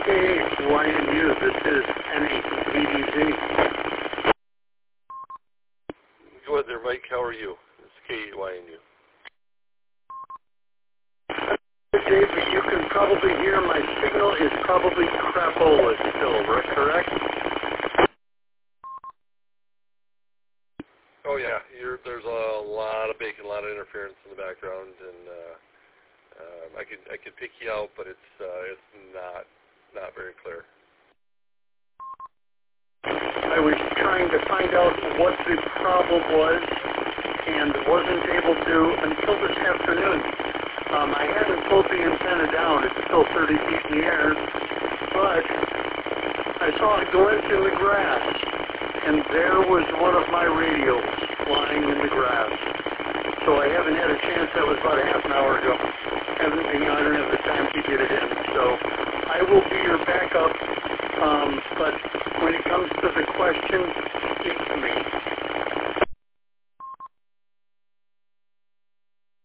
KYNU, this is NAVDZ. Go ahead there, Mike. How are you? It's KYNU. Dave, but you can probably hear my signal is probably crapola still, correct? Oh yeah, there's a lot of bacon, a lot of interference in the background, and I could pick you out, but it's not very clear. I was trying to find out what the problem was and wasn't able to until this afternoon. I hadn't pulled the antenna down. It's still 30 feet in the air, but I saw a glint in the grass, and there was one of my radios lying in the grass. So I haven't had a chance. That was about a half an hour ago. I don't have the time to get it in. So I will be your backup. But when it comes to the question,